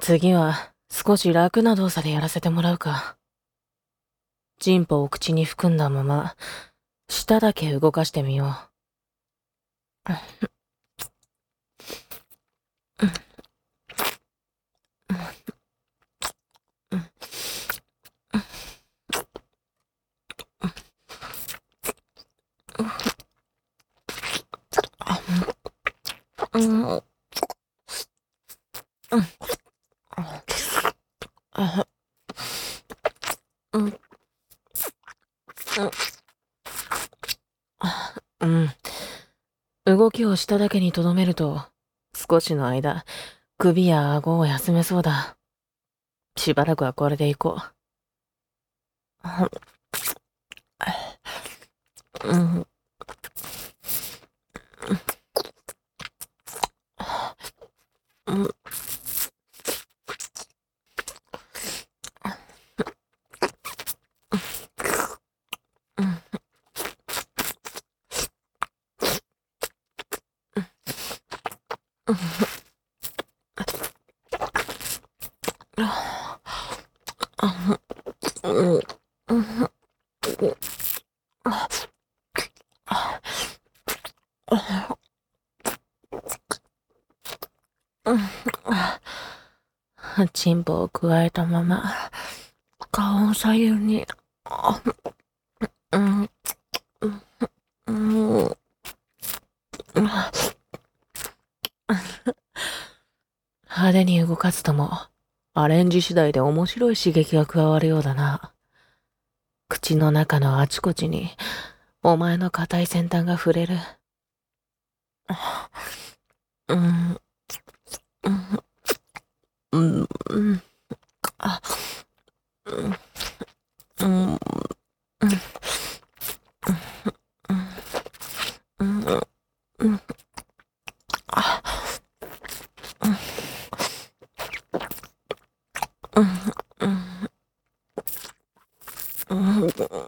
次は少し楽な動作でやらせてもらうか。チンポを口に含んだまま、舌だけ動かしてみよう。うん。うん。動きをしただけにとどめると、少しの間、首や顎を休めそうだ。しばらくはこれでいこう。うん。うん。チンポをくわえたまま、顔を左右に、うん、うん、派手に動かすとも、アレンジ次第で面白い刺激が加わるようだな。口の中のあちこちに、お前の硬い先端が触れる。うん、うん、うん、うん、あ、うん、うん、うん、うん、あ、うん、うん、うん、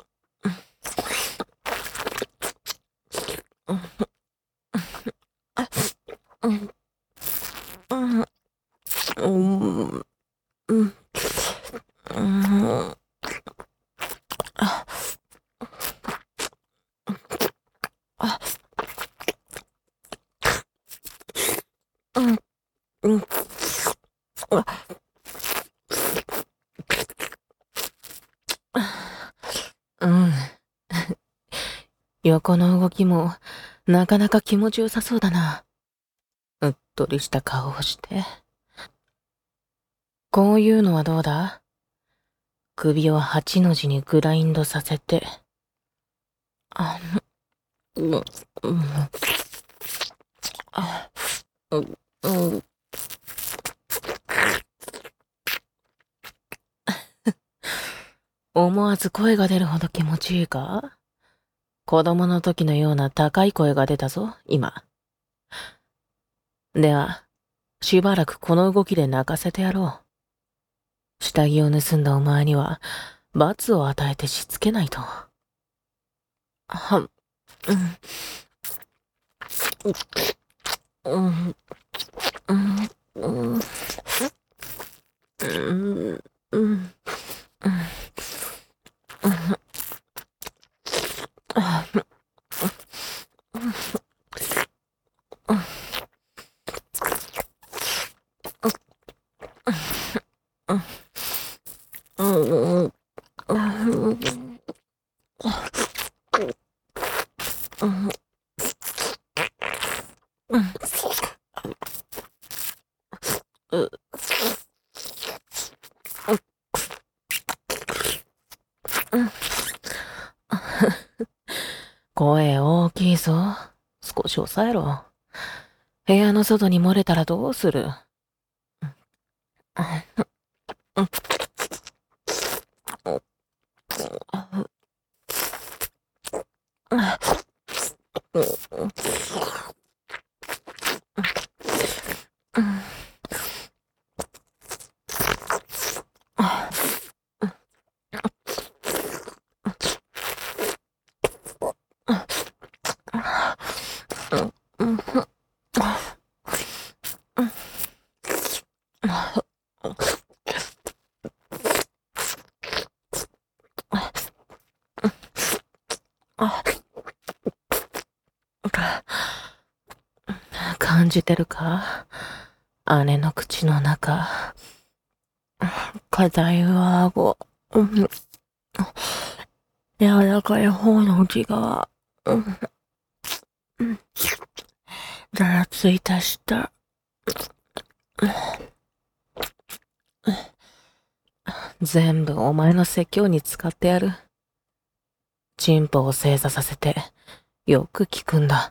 うん、うん、うん、うん、うん、うん、うん。横の動きも、なかなか気持ちよさそうだな。うっとりした顔をして。こういうのはどうだ？首を8の字にグラインドさせて。あ、うん、うん、あ、うん、うん。思わず声が出るほど気持ちいいか？子供の時のような高い声が出たぞ、今。では、しばらくこの動きで泣かせてやろう。下着を盗んだお前には、罰を与えてしつけないと。は、うん、うん、うん、うん、うん、うん、うん、うん、声大きいぞ。少し抑えろ。部屋の外に漏れたらどうする？ 感じてるか？姉の口の中。硬い上顎。柔らかい方の内側。ざらついた舌。全部お前の説教に使ってやる。チンポを正座させて、よく聞くんだ。